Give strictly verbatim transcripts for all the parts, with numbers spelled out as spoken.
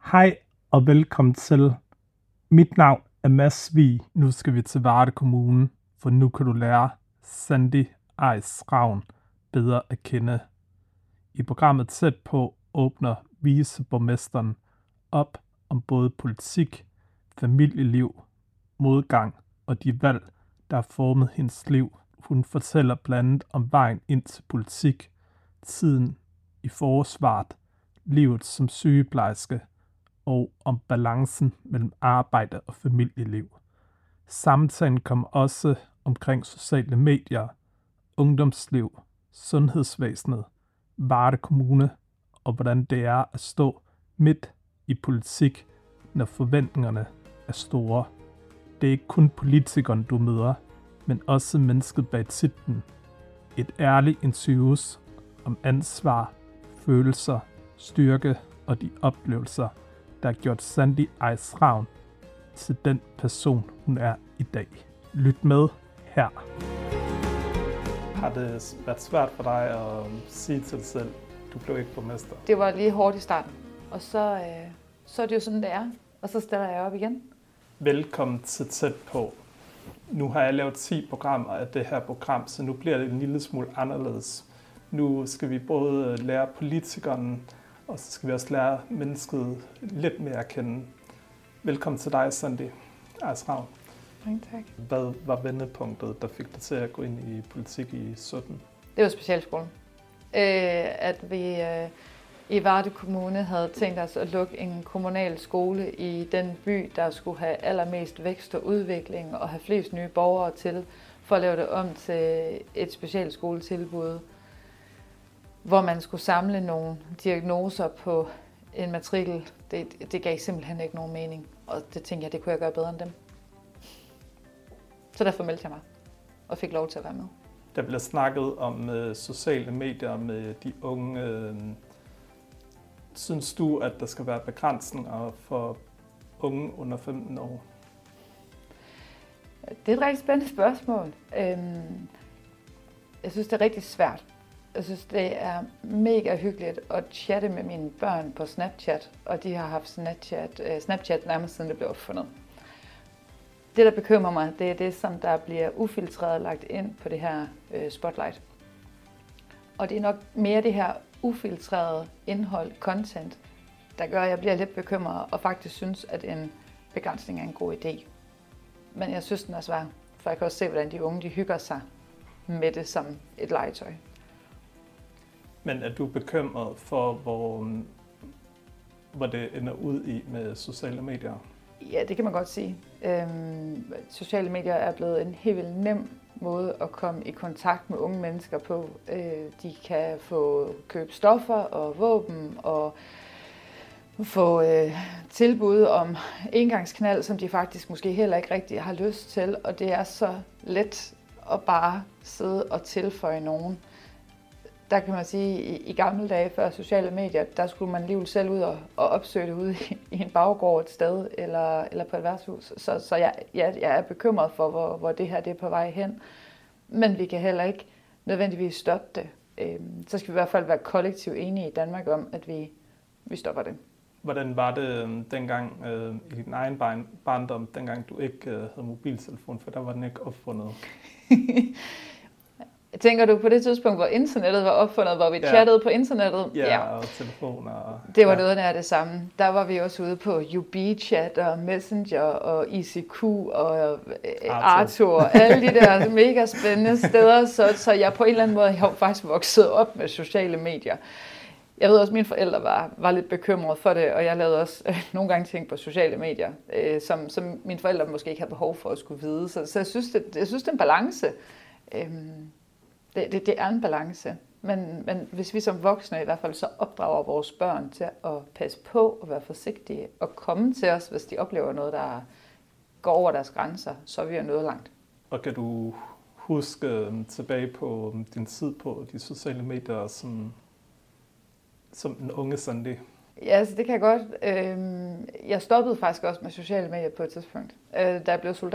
Hej og velkommen til. Mit navn er Mads Vig. Nu skal vi til Varde Kommune, for nu kan du lære Sandy Eis Ravn bedre at kende. I programmet Tæt på åbner viceborgmesteren op om både politik, familieliv, modgang og de valg, der har formet hendes liv. Hun fortæller blandt andet om vejen ind til politik, tiden i forsvaret, livet som sygeplejerske og om balancen mellem arbejde og familieliv. Samtalen kommer også omkring sociale medier, ungdomsliv, sundhedsvæsenet, Varde Kommune og hvordan det er at stå midt i politik, når forventningerne er store. Det er ikke kun politikeren, du møder, men også mennesket bag titlen. Et ærligt interviews om ansvar, følelser, styrke og de oplevelser, der har gjort Sandy Eis Ravn til den person, hun er i dag. Lyt med her. Har det været svært for dig at sige til dig selv, du blev ikke borgmester? Det var lige hårdt i starten, og så, øh, så er det jo sådan, det er. Og så stiller jeg op igen. Velkommen til Tæt på. Nu har jeg lavet ti programmer af det her program, så nu bliver det en lille smule anderledes. Nu skal vi både lære politikeren, og så skal vi også lære mennesket lidt mere at kende. Velkommen til dig, Sandy Eis Ravn. Mange tak. Hvad var vendepunktet, der fik dig til at gå ind i politik i sytten? Det var specialskolen. Øh, at vi øh, i Varde Kommune havde tænkt os at lukke en kommunal skole i den by, der skulle have allermest vækst og udvikling og have flest nye borgere til, for at lave det om til et specialskoletilbud, hvor man skulle samle nogle diagnoser på en matrikel. Det, det gav simpelthen ikke nogen mening, og det tænkte jeg, det kunne jeg gøre bedre end dem. Så derfor meldte jeg mig og fik lov til at være med. Der bliver snakket om uh, sociale medier med de unge. Uh, synes du, at der skal være begrænsninger for unge under femten år? Det er et rigtig spændende spørgsmål. Øhm, jeg synes, det er rigtig svært. Jeg synes, det er mega hyggeligt at chatte med mine børn på Snapchat, og de har haft Snapchat, uh, Snapchat nærmest siden det blev opfundet. Det, der bekymrer mig, det er det, som der bliver ufiltreret lagt ind på det her øh, spotlight. Og det er nok mere det her ufiltrerede indhold, content, der gør, at jeg bliver lidt bekymret og faktisk synes, at en begrænsning er en god idé. Men jeg synes, den er svær, for jeg kan også se, hvordan de unge de hygger sig med det som et legetøj. Men er du bekymret for, hvor, hvor det ender ud i med sociale medier? Ja, det kan man godt sige. Øhm, sociale medier er blevet en helt vildt nem måde at komme i kontakt med unge mennesker på. Øh, de kan få købe stoffer og våben og få øh, tilbud om engangsknald, som de faktisk måske heller ikke rigtig har lyst til. Og det er så let at bare sidde og tilføje nogen. Der kan man sige, at i, i gamle dage før sociale medier, der skulle man alligevel selv ud og, og opsøge det ude i, i en baggård et sted eller, eller på et værtshus. Så, så jeg, jeg, jeg er bekymret for, hvor, hvor det her det er på vej hen. Men vi kan heller ikke nødvendigvis stoppe det. Øhm, så skal vi i hvert fald være kollektivt enige i Danmark om, at vi, vi stopper det. Hvordan var det dengang øh, i din egen barn, barndom, dengang du ikke øh, havde mobiltelefon, for der var den ikke opfundet? Tænker du på det tidspunkt, hvor internettet var opfundet, hvor vi ja. chattede på internettet? Ja, ja. Og telefoner. Og, det var ja. noget af det samme. Der var vi også ude på U B-chat og Messenger og I C Q og Arthur og alle de der mega spændende steder. Så, så jeg på en eller anden måde, jeg har faktisk vokset op med sociale medier. Jeg ved også, at mine forældre var, var lidt bekymrede for det, og jeg lavede også øh, nogle gange ting på sociale medier, øh, som, som mine forældre måske ikke havde behov for at skulle vide. Så, så jeg, synes, det, jeg synes, det er en balance. Øhm, Det, det, det er en balance, men, men hvis vi som voksne i hvert fald så opdrager vores børn til at passe på og være forsigtige og komme til os, hvis de oplever noget, der går over deres grænser, så er vi jo nået langt. Og kan du huske tilbage på din tid på de sociale medier som, som en unge Sandy? Ja, altså det kan jeg godt. Jeg stoppede faktisk også med sociale medier på et tidspunkt, da jeg blev soldat.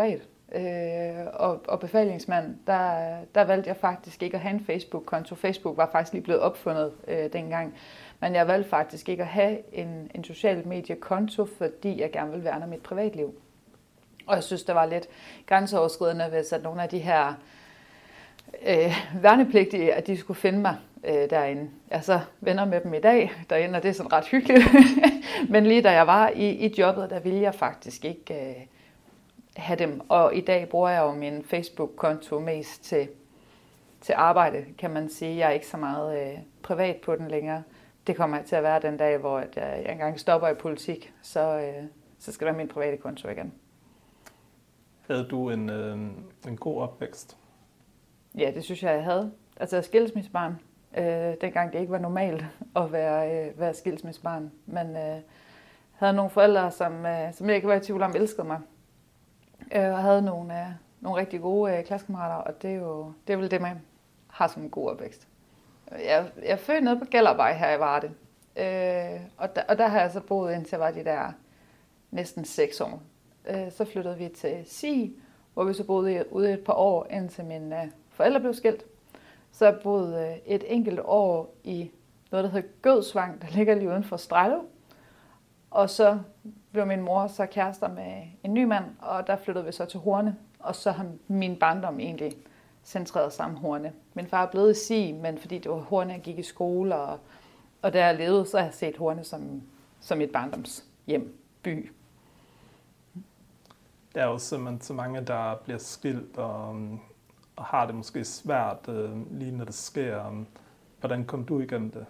øh, og, og befalingsmand, der, der valgte jeg faktisk ikke at have en Facebook-konto. Facebook var faktisk lige blevet opfundet øh, dengang. Men jeg valgte faktisk ikke at have en, en social mediekonto, fordi jeg gerne ville værne om mit privatliv. Og jeg synes, det var lidt grænseoverskridende, hvis at nogle af de her øh, værnepligtige, at de skulle finde mig øh, derinde. Jeg er så venner med dem i dag derinde, og det er sådan ret hyggeligt. Men lige da jeg var i, i jobbet, der ville jeg faktisk ikke øh, have dem. Og i dag bruger jeg jo min Facebook-konto mest til, til arbejde, kan man sige. Jeg er ikke så meget øh, privat på den længere. Det kommer til at være den dag, hvor jeg engang stopper i politik, så, øh, så skal det være min private konto igen. Havde du en, øh, en god opvækst? Ja, det synes jeg, jeg havde. Altså skilsmissebarn. Øh, dengang det ikke var normalt at være, øh, være skilsmissebarn. Men øh, havde nogle forældre, som, øh, som jeg ikke var i tvivl om, elskede mig. Øh, og havde nogle, øh, nogle rigtig gode øh, klassekammerater, og det er jo det er vel det, man har som en god opvækst. Jeg, jeg er født nede på Gellervej her i Varde. Øh, og, der, og der har jeg så boet indtil jeg var de der næsten seks år. Øh, så flyttede vi til Sig, hvor vi så boede ude et par år, indtil mine øh, forældre blev skilt. Så jeg boede øh, et enkelt år i noget, der hedder Gødsvang, der ligger lige uden for Strejlev. Og så blev min mor så kærester med en ny mand, og der flyttede vi så til Horne. Og så har min barndom egentlig centreret sammen Horne. Min far er blevet i Sig, men fordi det var Horne, jeg gik i skole, og, og da jeg levede, så har jeg set Horne som, som et barndomshjem, by. Der er jo simpelthen så mange, der bliver skilt og, og har det måske svært, øh, lige når det sker. Hvordan kom du igennem det?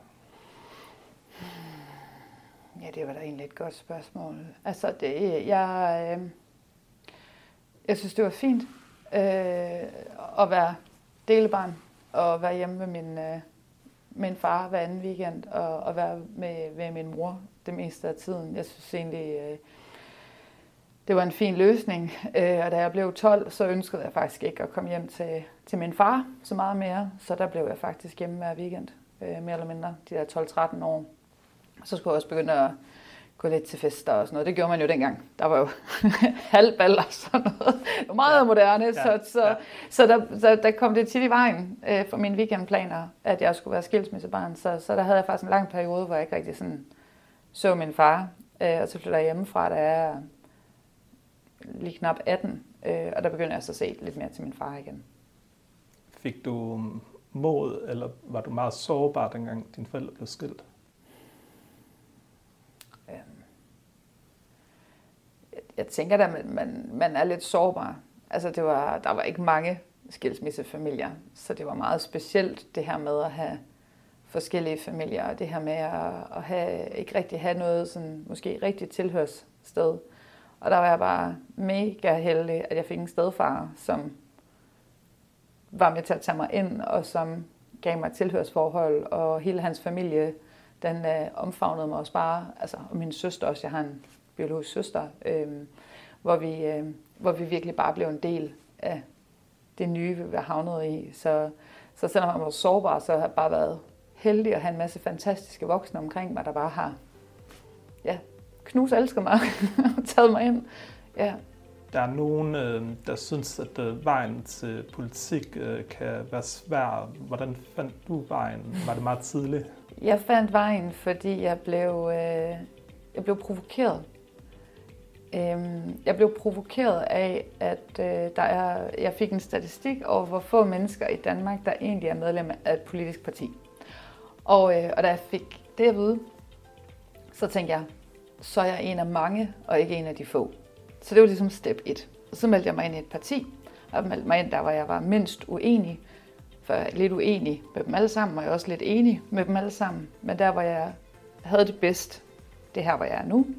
Ja, det var da egentlig et godt spørgsmål. Altså, det, jeg, øh, jeg synes, det var fint øh, at være delebarn og være hjemme med min, øh, min far hver anden weekend og, og være med, med min mor det meste af tiden. Jeg synes egentlig, øh, det var en fin løsning. Øh, og da jeg blev tolv, så ønskede jeg faktisk ikke at komme hjem til, til min far så meget mere. Så der blev jeg faktisk hjemme hver weekend, øh, mere eller mindre, de der tolv tretten år. Så skulle jeg også begynde at gå lidt til fester og sådan noget. Det gjorde man jo dengang. Der var jo halvbal og sådan noget. Det var meget ja. moderne, ja. så, så, ja. så, der, så der kom det tit i vejen øh, for mine weekendplaner, at jeg skulle være skilsmissebarn. Så, så der havde jeg faktisk en lang periode, hvor jeg ikke rigtig sådan så min far. Øh, og så flyttede jeg hjemmefra, da jeg er lige knap atten. Øh, og der begyndte jeg så at se lidt mere til min far igen. Fik du mod, eller var du meget sårbar, dengang dine forældre blev skilt? Jeg tænker da, at man, man er lidt sårbar. Altså, det var, der var ikke mange skilsmissefamilier, så det var meget specielt det her med at have forskellige familier, og det her med at, at have, ikke rigtig have noget sådan, måske rigtig tilhørssted. Og der var jeg bare mega heldig, at jeg fik en stedfar, som var med til at tage mig ind, og som gav mig et tilhørsforhold, og hele hans familie, den øh, omfavnede mig også bare, altså, og min søster også, jeg har en biologisk søster, øh, hvor, vi, øh, hvor vi virkelig bare blev en del af det nye, vi var havnet i. Så, så selvom jeg var sårbar, så har jeg bare været heldig at have en masse fantastiske voksne omkring mig, der bare har ja, knus elsker mig og taget mig ind. Ja. Der er nogen, øh, der synes, at øh, vejen til politik øh, kan være svær. Hvordan fandt du vejen? Var det meget tidligt? Jeg fandt vejen, fordi jeg blev, øh, jeg blev provokeret. Øhm, jeg blev provokeret af, at øh, der er, jeg fik en statistik over, hvor få mennesker i Danmark, der egentlig er medlem af et politisk parti. Og, øh, og da jeg fik det at vide, så tænkte jeg, så er jeg en af mange, og ikke en af de få. Så det var ligesom step et. Og så meldte jeg mig ind i et parti, og meldte mig ind der, hvor jeg var mindst uenig. For jeg er lidt uenig med dem alle sammen, og jeg er også lidt enig med dem alle sammen. Men der, hvor jeg havde det bedst, det her, hvor jeg er nu.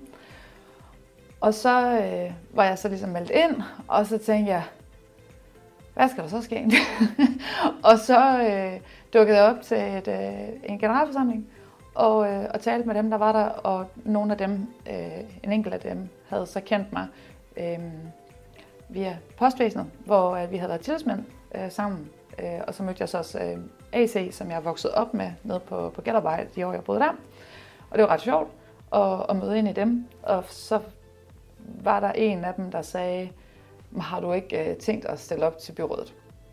Og så øh, var jeg så ligesom meldt ind, og så tænkte jeg, hvad skal der så ske? Og så øh, dukkede jeg op til et, øh, en generalforsamling, og, øh, og talte med dem, der var der, og nogle af dem, øh, en enkelt af dem, havde så kendt mig øh, via postvæsenet, hvor øh, vi havde været tillidsmænd øh, sammen. Øh, og så mødte jeg så også øh, A C, som jeg voksede op med nede på, på Gellervej, de år jeg boede der. Og det var ret sjovt at, at møde ind i dem. Og så var der en af dem, der sagde, har du ikke øh, tænkt at stille op til byrådet?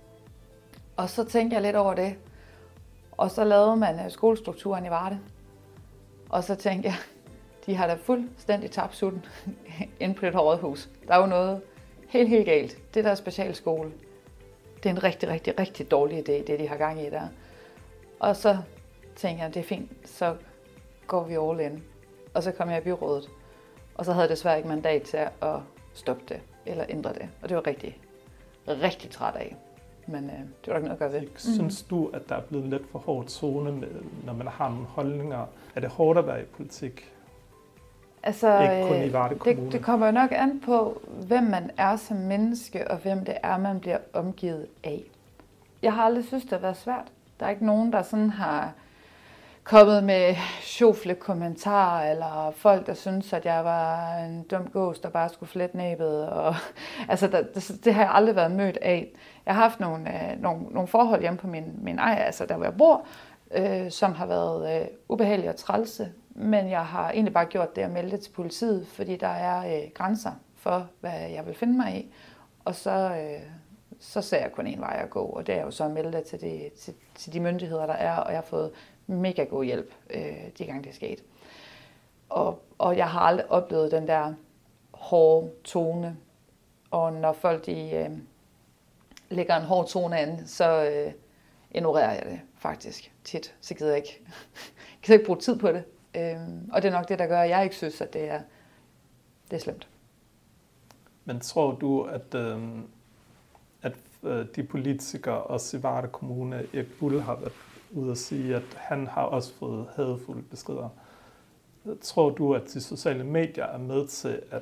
Og så tænkte jeg lidt over det, og så lavede man øh, skolestrukturen i Varde. Og så tænkte jeg, de har da fuldstændig tabt sutten inde på det rådhus. Der er jo noget helt, helt galt. Det der specialskole, det er en rigtig, rigtig, rigtig dårlig idé, det de har gang i der. Og så tænkte jeg, det er fint, så går vi all in. Og så kom jeg i byrådet, og så havde jeg desværre ikke mandat til at stoppe det eller ændre det. Og det var rigtig, rigtig træt af. Men øh, det var ikke noget at gøre ved. Synes du, at der er blevet lidt for hård tone, med, når man har nogle holdninger? Er det hårdt at være i politik? Altså, ikke kun i Varde Kommune. Det, det kommer jo nok an på, hvem man er som menneske, og hvem det er, man bliver omgivet af. Jeg har aldrig synes, det har været svært. Der er ikke nogen, der sådan har kommet med sjofle kommentarer, eller folk, der synes, at jeg var en dum gås, der bare skulle flette næbet. Og, altså, der, det, det har jeg aldrig været mødt af. Jeg har haft nogle, øh, nogle, nogle forhold hjemme på min, min ej, altså der hvor jeg bor, øh, som har været øh, ubehagelige og trælse. Men jeg har egentlig bare gjort det at melde det til politiet, fordi der er øh, grænser for, hvad jeg vil finde mig i. Og så, øh, så ser jeg kun en vej at gå, og det er jo så at melde det til de, til, til de myndigheder, der er, og jeg har fået mega god hjælp, øh, de gange det er sket. Og, og jeg har aldrig oplevet den der hårde tone, og når folk de, øh, lægger en hård tone an, så øh, ignorerer jeg det faktisk tit, så gider jeg ikke, jeg gider ikke bruge tid på det. Øhm, og det er nok det, der gør, at jeg ikke synes, at det er, det er slemt. Men tror du, at, øh, at øh, de politikere, også i Varde Kommune, Erik Bull har været ude at sige, at han har også fået hadefulde beskeder? Tror du, at de sociale medier er med til, at,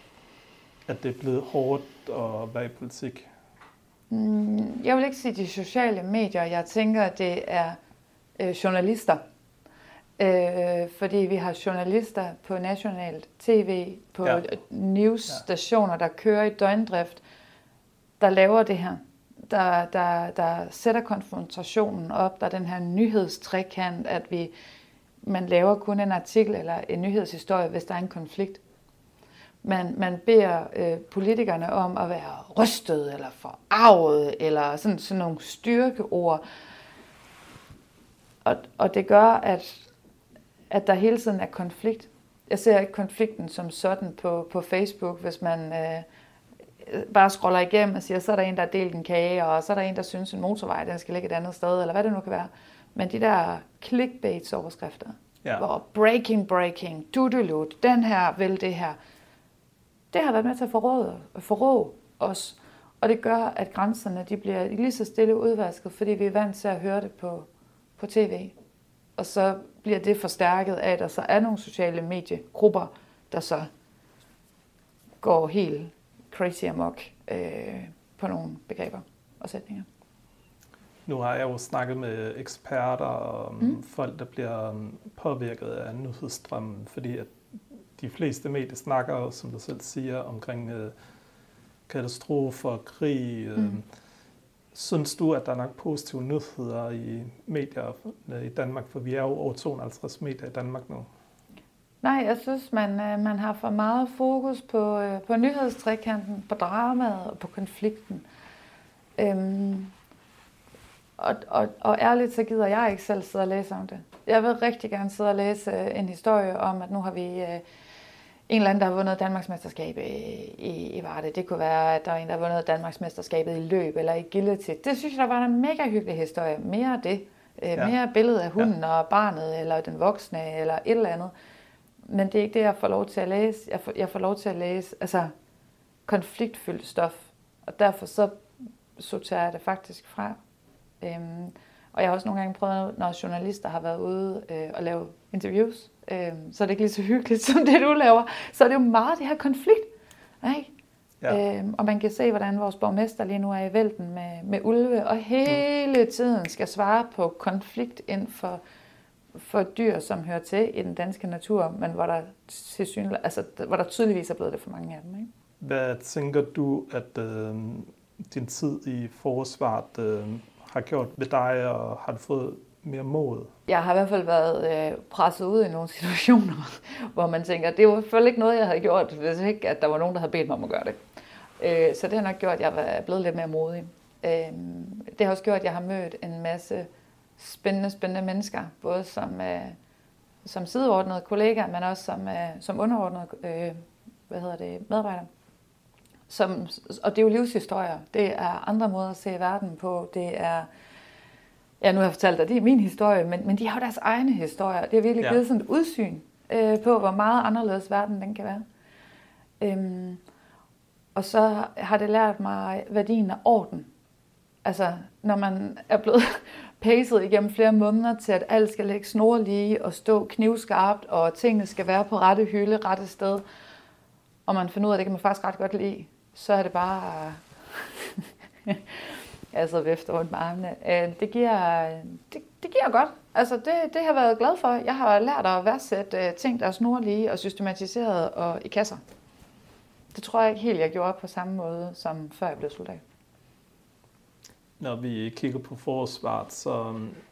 at det er blevet hårdt at være i politik? Mm, jeg vil ikke sige de sociale medier. Jeg tænker, at det er øh, journalister. Øh, fordi vi har journalister på nationalt tv, på ja. newsstationer, ja. der kører i døgndrift, der laver det her. Der, der, der sætter konfrontationen op. Der er den her nyhedstrækant, at vi, man laver kun en artikel eller en nyhedshistorie, hvis der er en konflikt. Man, man beder øh, politikerne om at være rystet eller forarvet, eller sådan, sådan nogle styrkeord. Og, og det gør, at at der hele tiden er konflikt. Jeg ser ikke konflikten som sådan på, på Facebook, hvis man øh, bare scroller igennem og siger, så er der en, der har delt en kage, og så er der en, der synes, en motorvej, den skal ligge et andet sted, eller hvad det nu kan være. Men de der clickbait-overskrifter, ja. hvor breaking, breaking, dudelut, den her vil det her, det har været med til at forråde, forråde os. Og det gør, at grænserne de bliver lige så stille udvasket, fordi vi er vant til at høre det på, på tv. Og så bliver det forstærket af, at der så er nogle sociale mediegrupper, der så går helt crazy amok øh, på nogle begreber og sætninger. Nu har jeg jo snakket med eksperter og mm. folk, der bliver påvirket af nyhedsstrømmen, fordi at de fleste medier snakker, som du selv siger, omkring øh, katastrofer, krig. Øh, mm. Synes du, at der er nok positive nyheder i medier i Danmark? For vi er jo over to hundrede og halvtreds medier i Danmark nu. Nej, jeg synes, man, man har for meget fokus på, på nyhedstrækanten, på dramaet og på konflikten. Øhm, og, og, og ærligt, så gider jeg ikke selv sidde og læse om det. Jeg vil rigtig gerne sidde og læse en historie om, at nu har vi en eller anden, der har vundet Danmarksmesterskabet i, i, i Varde. Det kunne være, at der er en, der har vundet Danmarksmesterskabet i løb eller i agility. Det synes jeg, der var en mega hyggelig historie. Mere af det. Ja. Mere billede af hunden ja. og barnet, eller den voksne, eller et eller andet. Men det er ikke det, jeg får lov til at læse. Jeg får, jeg får lov til at læse altså, konfliktfyldt stof. Og derfor så sorterer jeg det faktisk fra. Øhm, og jeg har også nogle gange prøvet, når journalister har været ude øh, og lave interviews, øh, så er det ikke lige så hyggeligt, som det du laver. Så er det jo meget det her konflikt. Ikke? Ja. Øhm, og man kan se, hvordan vores borgmester lige nu er i vælten med, med ulve, og hele tiden skal svare på konflikt inden for, for dyr, som hører til i den danske natur, men hvor der, altså, hvor der tydeligvis er blevet det for mange af dem. Ikke? Hvad tænker du, at øh, din tid i forsvaret øh, har gjort ved dig, og har du fået mere mod? Jeg har i hvert fald været øh, presset ud i nogle situationer, hvor man tænker, det var selvfølgelig ikke noget, jeg havde gjort, hvis ikke at der var nogen, der havde bedt mig om at gøre det. Øh, så det har nok gjort, at jeg er blevet lidt mere modig. Øh, det har også gjort, at jeg har mødt en masse spændende, spændende mennesker, både som, øh, som sideordnede kollegaer, men også som, øh, som underordnede øh, hvad hedder det, medarbejdere. Som, og det er jo livshistorier. Det er andre måder at se verden på. Det er, ja, nu har jeg fortalt dig, det er min historie, men, men de har jo deres egne historier. Det har virkelig ja. givet sådan et udsyn øh, på, hvor meget anderledes verden den kan være. Øhm, og så har det lært mig værdien af orden. Altså, når man er blevet pacet igennem flere måneder til, at alt skal ligge snorlige og stå knivskarpt, og tingene skal være på rette hylde, rette sted, og man finder ud af, at det kan man faktisk ret godt lide, så er det bare... altså vifte rundt med armene. Det giver, det, det giver godt. Altså, det, det har jeg været glad for. Jeg har lært at værdsætte ting, der er snorlige og systematiseret og i kasser. Det tror jeg ikke helt, jeg gjorde på samme måde, som før jeg blev soldat. Når vi kigger på forsvaret, så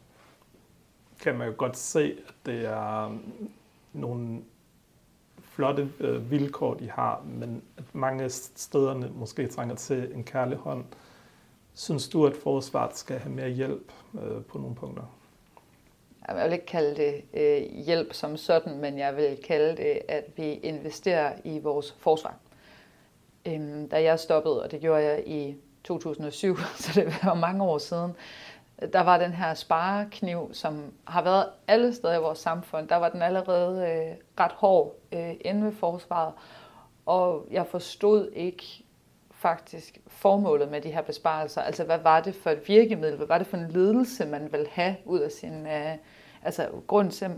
kan man jo godt se, at det er nogle flotte øh, vilkår, de har, men at mange stederne måske trænger til en kærlig hånd. Synes du, at forsvaret skal have mere hjælp øh, på nogle punkter? Jeg vil ikke kalde det øh, hjælp som sådan, men jeg vil kalde det, at vi investerer i vores forsvar. Øhm, da jeg stoppede, og det gjorde jeg i to tusind og syv, så det var mange år siden, der var den her sparekniv, som har været alle steder i vores samfund. Der var den allerede øh, ret hård øh, inde ved forsvaret, og jeg forstod ikke faktisk formålet med de her besparelser. Altså, hvad var det for et virkemiddel? Hvad var det for en ledelse, man vil have ud af sin... Øh, altså, grund til...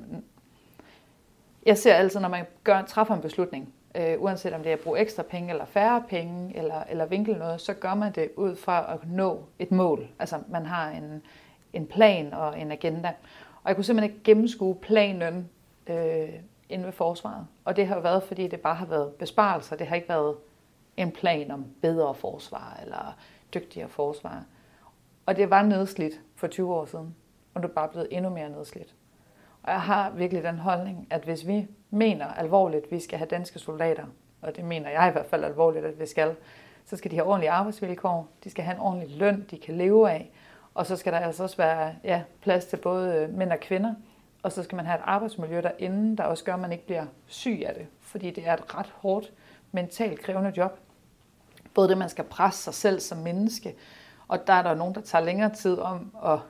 Jeg ser altid, når man gør, træffer en beslutning, øh, uanset om det er at bruge ekstra penge eller færre penge, eller, eller vinkle noget, så gør man det ud fra at nå et mål. Altså, man har en, en plan og en agenda. Og jeg kunne simpelthen ikke gennemskue planen øh, inde ved forsvaret. Og det har jo været, fordi det bare har været besparelser. Det har ikke været en plan om bedre forsvar eller dygtigere forsvar. Og det var nedslidt for tyve år siden, og det er bare blevet endnu mere nedslidt. Og jeg har virkelig den holdning, at hvis vi mener alvorligt, at vi skal have danske soldater, og det mener jeg i hvert fald alvorligt, at vi skal, så skal de have ordentlige arbejdsvilkår, de skal have en ordentlig løn, de kan leve af, og så skal der altså også være ja, plads til både mænd og kvinder, og så skal man have et arbejdsmiljø derinde, der også gør, at man ikke bliver syg af det, fordi det er et ret hårdt, mentalt krævende job. Både det, man skal presse sig selv som menneske, og der er der nogen, der tager længere tid om at,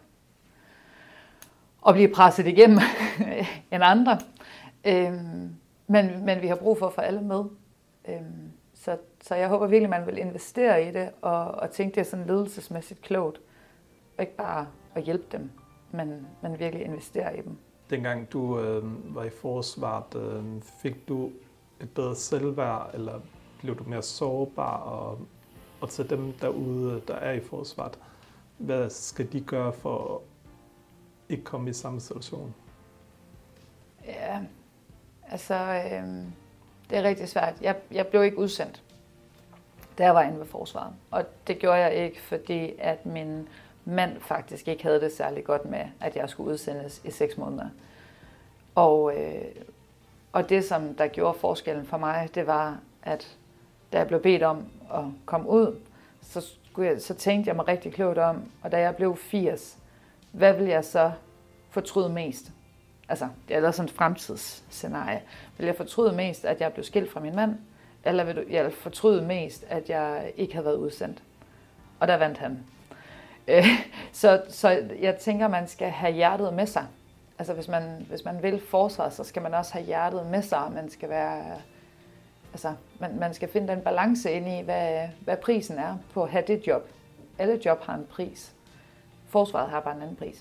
at blive presset igennem end andre. Øhm, men, men vi har brug for at få alle med. Øhm, så, så jeg håber virkelig, man vil investere i det, og, og tænke det sådan ledelsesmæssigt klogt. Og ikke bare at hjælpe dem, men, men virkelig investere i dem. Dengang du øh, var i forsvaret, øh, fik du et bedre selvværd, eller blev du mere sårbar, og, og til dem derude, der er i forsvaret, hvad skal de gøre for at ikke komme i samme situation? Ja, altså, øh, det er rigtig svært. Jeg, jeg blev ikke udsendt, da jeg var inde ved forsvaret. Og det gjorde jeg ikke, fordi at min mand faktisk ikke havde det særlig godt med, at jeg skulle udsendes i seks måneder. Og, øh, og det, som der gjorde forskellen for mig, det var, at da jeg blev bedt om at komme ud, så, skulle jeg, så tænkte jeg mig rigtig klogt om, og da jeg blev firs, hvad vil jeg så fortryde mest? Altså, det er sådan et fremtidsscenarie. Vil jeg fortryde mest, at jeg blev skilt fra min mand, eller vil jeg fortryde mest, at jeg ikke havde været udsendt? Og der vandt han. Så, så jeg tænker, man skal have hjertet med sig. Altså, hvis man, hvis man vil forsvaret, så skal man også have hjertet med sig. Man skal være... Altså, man, man skal finde den balance ind i, hvad, hvad prisen er på at have det job. Alle job har en pris. Forsvaret har bare en anden pris.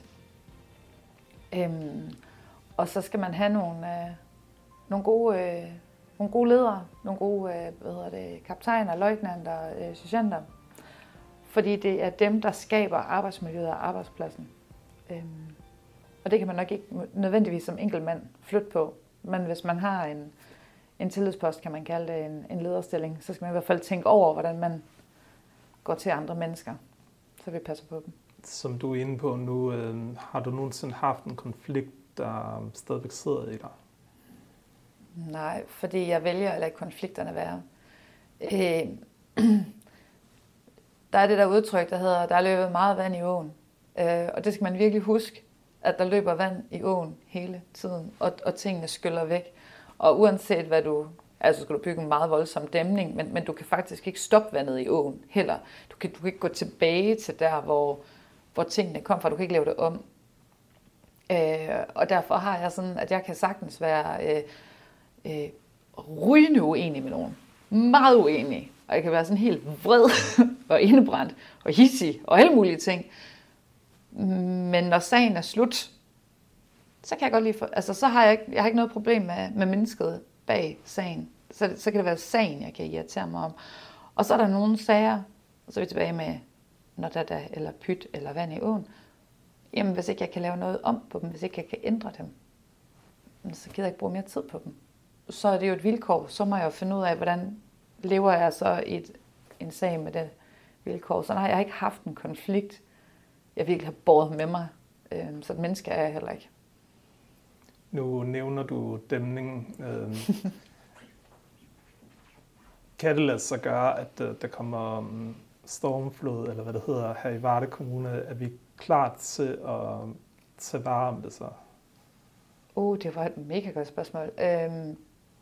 Øhm, og så skal man have nogle, øh, nogle, gode, øh, nogle gode ledere, nogle gode øh, hvad hedder det, kaptajner, løjtnanter, øh, sergeanter. Fordi det er dem, der skaber arbejdsmiljøet og arbejdspladsen. Øhm, og det kan man nok ikke nødvendigvis som enkeltmand flytte på. Men hvis man har en En tillidspost, kan man kalde det, en, en lederstilling, så skal man i hvert fald tænke over, hvordan man går til andre mennesker, så vi passer på dem. Som du er inde på nu, øh, har du nogensinde haft en konflikt, der stadigvæk sidder i dig? Nej, fordi jeg vælger at lade konflikterne være. Øh, der er det der udtryk, der hedder, der er løbet meget vand i åen. Øh, og det skal man virkelig huske, at der løber vand i åen hele tiden, og, og tingene skyller væk. Og uanset hvad du, altså skal du bygge en meget voldsom dæmning, men, men du kan faktisk ikke stoppe vandet i åen heller. Du kan, du kan ikke gå tilbage til der, hvor, hvor tingene kom fra. Du kan ikke lave det om. Øh, og derfor har jeg sådan, at jeg kan sagtens være øh, øh, rygende uenig med nogen. Meget uenig. Og jeg kan være sådan helt vred og indebrændt og hissig og alle mulige ting. Men når sagen er slut, så kan jeg godt lide, for, altså så har jeg ikke, jeg har ikke noget problem med, med mennesket bag sagen. Så, så kan det være sagen, jeg kan irritere mig om. Og så er der nogle sager, og så er vi tilbage med når der der eller pyt eller vand i åen. Jamen hvis ikke jeg kan lave noget om på dem, hvis ikke jeg kan ændre dem, så gider jeg ikke bruge mere tid på dem. Så er det jo et vilkår, så må jeg jo finde ud af, hvordan lever jeg så i et, en sag med det vilkår. Så har jeg ikke haft en konflikt, jeg virkelig har båret med mig. Så et menneske er jeg heller ikke. Nu nævner du dæmningen. Kan det lade sig gøre, at der kommer stormflod, eller hvad det hedder, her i Varde Kommune? Er vi klar til at tage vare om det så? Uh, det var et mega godt spørgsmål. Øhm,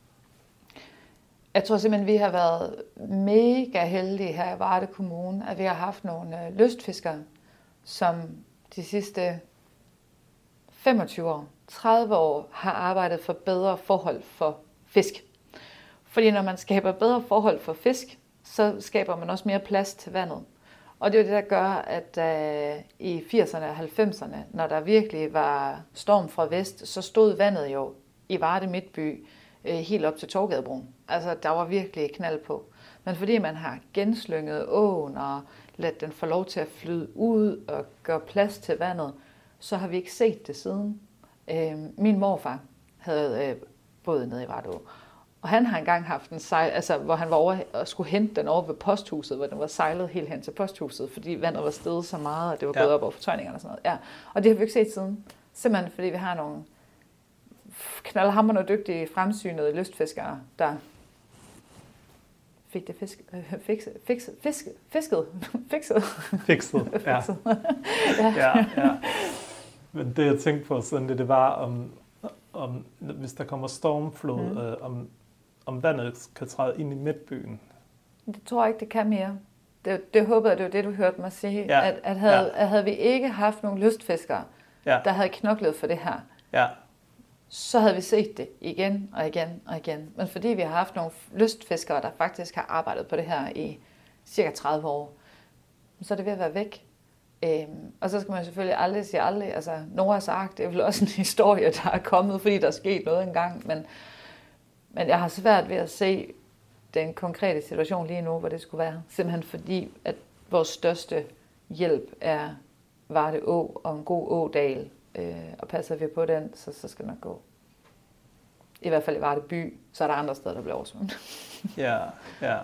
jeg tror simpelthen, vi har været mega heldige her i Varde Kommune, at vi har haft nogle øh, lystfiskere, som de sidste femogtyve år, tredive år har arbejdet for bedre forhold for fisk. Fordi når man skaber bedre forhold for fisk, så skaber man også mere plads til vandet. Og det er jo det, der gør, at uh, i firserne og halvfemserne, når der virkelig var storm fra vest, så stod vandet jo i Varde Midtby uh, helt op til Torvgadebroen. Altså, der var virkelig knald på. Men fordi man har genslynget åen og ladet den få lov til at flyde ud og gøre plads til vandet, så har vi ikke set det siden. Uh, min morfar havde uh, boet nede i Varde Å. Og han har engang haft en sejl, altså, hvor han var over og skulle hente den over ved posthuset, hvor den var sejlet helt hen til posthuset, fordi vandet var steget så meget, og det var gået ja. op over fortøjningerne og sådan noget. Ja. Og det har vi ikke set siden. Simpelthen fordi vi har nogle knaldhamrende og dygtige, fremsynede lystfiskere, der fik det fisk, øh, fikset, fikset, fisket, fisket, fikset. Fikset, ja. ja. ja, ja. Men det jeg tænkte på, sådan det, det var, om, om, hvis der kommer stormflod, mm. øh, om om vandet kan træde ind i midtbyen. Det tror jeg ikke, det kan mere. Det, det håbede jeg, det var det, du hørte mig sige. Ja. At, at, havde, ja. at havde vi ikke haft nogle lystfiskere, ja. der havde knoklet for det her, ja. så havde vi set det igen og igen og igen. Men fordi vi har haft nogle lystfiskere, der faktisk har arbejdet på det her i cirka tredive år, så er det ved at være væk. Øhm, og så skal man selvfølgelig aldrig sige aldrig. Altså, Noahs Ark, det er vel også en historie, der er kommet, fordi der er sket noget engang, men Men jeg har svært ved at se den konkrete situation lige nu, hvor det skulle være. Simpelthen fordi, at vores største hjælp er Varde Å og en god ådal. Øh, og passer vi på den, så, så skal det nok gå. I hvert fald i Varde By, så er der andre steder, der bliver oversvømmet. Ja, ja.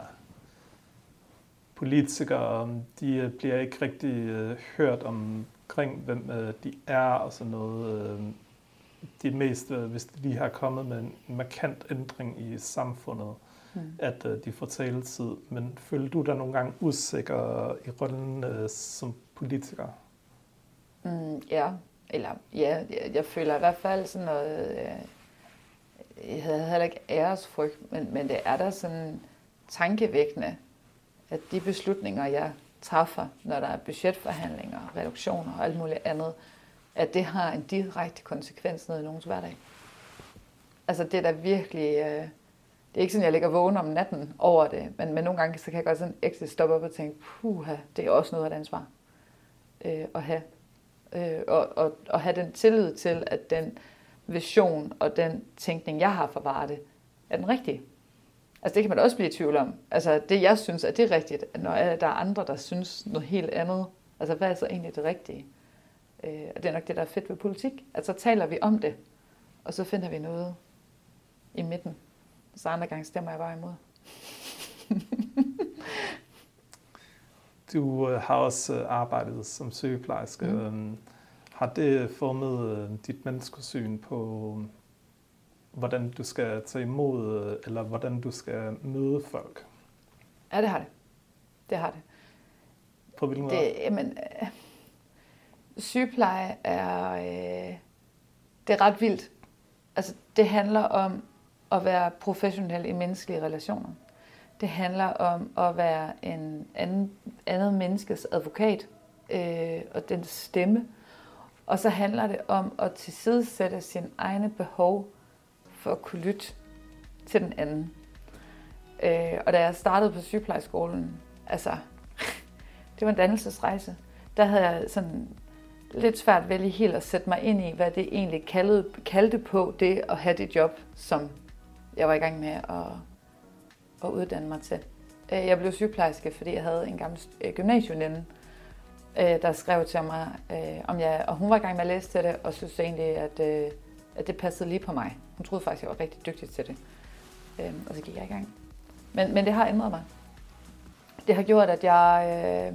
Politikere, de bliver ikke rigtig øh, hørt omkring, hvem øh, de er og sådan noget. Øh. De mest, hvis de lige har kommet med en markant ændring i samfundet, mm. at uh, de får taletid. Men føler du dig nogle gange usikker i rollen uh, som politiker? Mm, ja, eller ja, jeg, jeg føler i hvert fald sådan noget, øh, jeg havde heller ikke æresfrygt, men, men det er da sådan tankevækkende, at de beslutninger, jeg træffer, når der er budgetforhandlinger, reduktioner og alt muligt andet, at det har en direkte konsekvens ned i nogens hverdag. Altså det er da virkelig, øh, det er ikke sådan, jeg ligger vågen om natten over det, men, men nogle gange så kan jeg godt sådan ekstra stoppe op og tænke, puha, det er også noget af et ansvar øh, at have. Øh, og, og, og have den tillid til, at den vision og den tænkning, jeg har for Varde, er den rigtige. Altså det kan man også blive i tvivl om. Altså det, jeg synes, er det rigtigt, når der er andre, der synes noget helt andet. Altså hvad er så egentlig det rigtige? Øh, og det er nok det, der er fedt ved politik. At så taler vi om det, og så finder vi noget i midten. Så andre gange stemmer jeg bare imod. Du øh, har også øh, arbejdet som sygeplejerske. Mm. Har det formet øh, dit menneskesyn på, hvordan du skal tage imod, øh, eller hvordan du skal møde folk? Ja, det har det. Det har det. På hvilken måde? Det, jamen, øh, sygepleje er, øh, det er ret vildt. Altså, det handler om at være professionel i menneskelige relationer. Det handler om at være en anden, andet menneskes advokat øh, og den stemme. Og så handler det om at tilsidesætte sine egne behov for at kunne lytte til den anden. Øh, og da jeg startede på sygeplejeskolen, altså, det var en dannelsesrejse, der havde jeg sådan lidt svært ved lige helt at sætte mig ind i, hvad det egentlig kaldte, kaldte på det at have det job, som jeg var i gang med at, at uddanne mig til. Jeg blev sygeplejerske, fordi jeg havde en gammel gymnasieveninde, der skrev til mig, om jeg, og hun var i gang med at læse til det, og synes egentlig, at, at det passede lige på mig. Hun troede faktisk, at jeg var rigtig dygtig til det. Og så gik jeg i gang. Men, men det har ændret mig. Det har gjort, at jeg øh,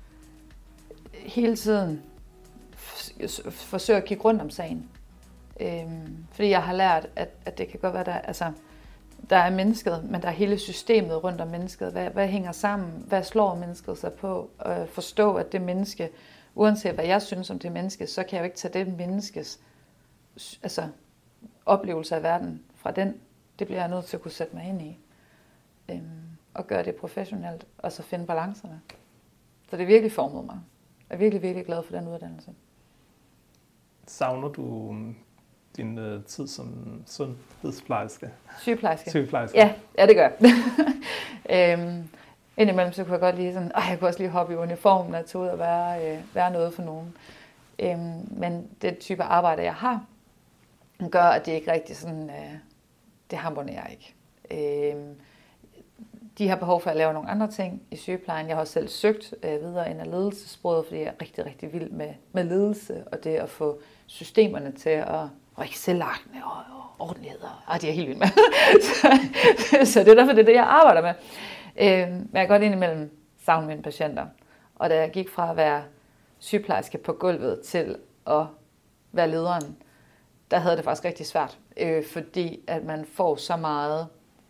hele tiden forsøger at kigge rundt om sagen. Øhm, fordi jeg har lært, at, at det kan godt være, der, altså, der er mennesket, men der er hele systemet rundt om mennesket. Hvad, hvad hænger sammen? Hvad slår mennesket sig på? Øh, forstå, at det menneske, uanset hvad jeg synes om det menneske, så kan jeg jo ikke tage det menneskes altså, oplevelse af verden fra den. Det bliver jeg nødt til at kunne sætte mig ind i. Øhm, og gøre det professionelt, og så finde balancerne. Så det er virkelig formet mig. Jeg er virkelig, virkelig glad for den uddannelse. Savner du din uh, tid som sundhedsplejerske? Sygeplejerske? Sygeplejerske. Ja, ja, det gør jeg. øhm, indimellem så kunne jeg godt lige sådan, jeg kunne også lige hoppe i uniformen og tage ud og være, øh, være noget for nogen. Øhm, men det type arbejde, jeg har, gør, at det ikke rigtig sådan, øh, det harmonerer ikke. Øhm, De har behov for at lave nogle andre ting i sygeplejen. Jeg har også selv søgt øh, videre ind af ledelsessporet, fordi jeg er rigtig, rigtig vild med, med ledelse, og det at få systemerne til at, og Excel-arkene og, og ordentligheder. Ah, de er helt vilde med. så, så det er derfor, det er det, jeg arbejder med. Øh, men jeg kan godt indimellem savne mine patienter. Og da jeg gik fra at være sygeplejerske på gulvet til at være lederen, der havde det faktisk rigtig svært, øh, fordi at man får så meget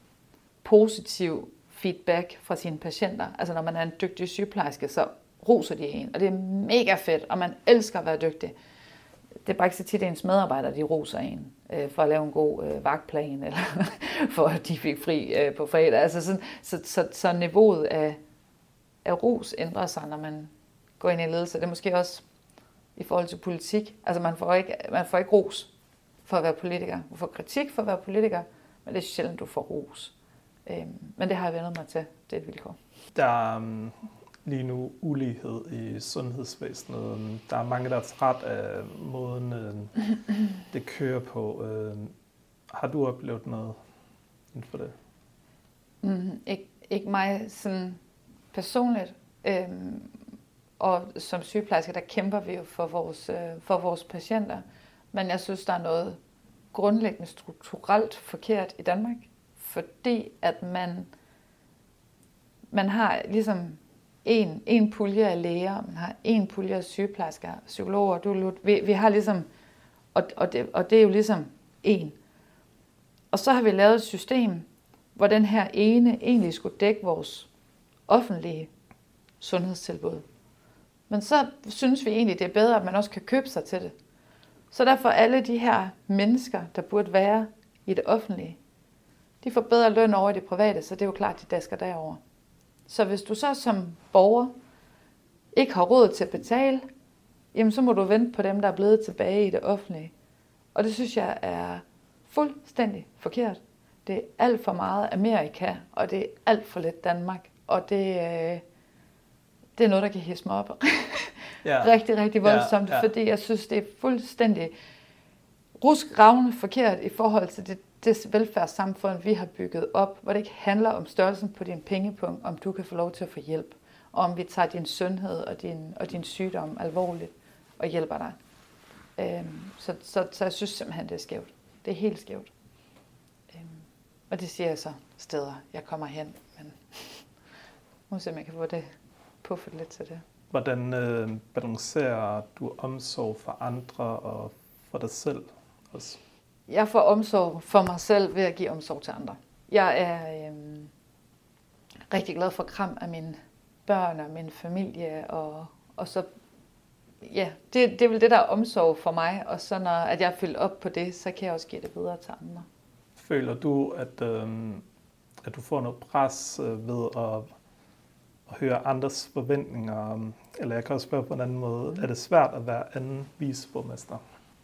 positiv feedback fra sine patienter. Altså når man er en dygtig sygeplejerske, så roser de en, og det er mega fedt, og man elsker at være dygtig. Det er bare ikke så tit, at ens medarbejdere, de roser en øh, for at lave en god øh, vagtplan, eller for at de fik fri øh, på fredag. Altså sådan, så, så, så niveauet af, af ros ændrer sig, når man går ind i ledelse. Det er måske også i forhold til politik. Altså man får ikke, man får ikke ros for at være politiker. Man får kritik for at være politiker, men det er sjældent, du får ros. Men det har jeg vendt mig til. Det er et vilkår. Der er um, lige nu ulighed i sundhedsvæsenet. Der er mange, der er træt af måden, uh, det kører på. Uh, har du oplevet noget inden for det? Mm, ikke, ikke mig sådan personligt. Øhm, og som sygeplejersker, der kæmper vi jo for vores, øh, for vores patienter. Men jeg synes, der er noget grundlæggende strukturelt forkert i Danmark. Fordi at man, man har ligesom en, en pulje af læger, man har en pulje af sygeplejersker, psykologer, du, vi, vi har ligesom, og, og, det, og det er jo ligesom en. Og så har vi lavet et system, hvor den her ene egentlig skulle dække vores offentlige sundhedstilbud. Men så synes vi egentlig, det er bedre, at man også kan købe sig til det. Så derfor alle de her mennesker, der burde være i det offentlige, de får bedre løn over i det private, så det er jo klart, de dasker derover. Så hvis du så som borger ikke har råd til at betale, jamen så må du vente på dem, der er blevet tilbage i det offentlige. Og det synes jeg er fuldstændig forkert. Det er alt for meget Amerika, og det er alt for lidt Danmark. Og det, øh, det er noget, der kan hisse mig op. Ja. rigtig, rigtig voldsomt, ja, ja. Fordi jeg synes, det er fuldstændig ruskravende forkert i forhold til det, det velfærdssamfund, vi har bygget op, hvor det ikke handler om størrelsen på din pengepunkt, om du kan få lov til at få hjælp, og om vi tager din sundhed og din, og din sygdom alvorligt og hjælper dig. Øhm, så, så, så jeg synes simpelthen, det er skævt. Det er helt skævt. Øhm, og det siger jeg så steder, jeg kommer hen, men må se, om jeg kan få det puffet lidt til det. Hvordan øh, balancerer du omsorg for andre og for dig selv også? Jeg får omsorg for mig selv ved at give omsorg til andre. Jeg er øh, rigtig glad for kram af mine børn og min familie, og, og så, ja, det, det er vel det, der er omsorg for mig, og så når at jeg er fyldt op på det, så kan jeg også give det videre til andre. Føler du, at, øh, at du får noget pres øh, ved at, at høre andres forventninger, eller jeg kan også spørge på en anden måde, er det svært at være anden viceborgmester?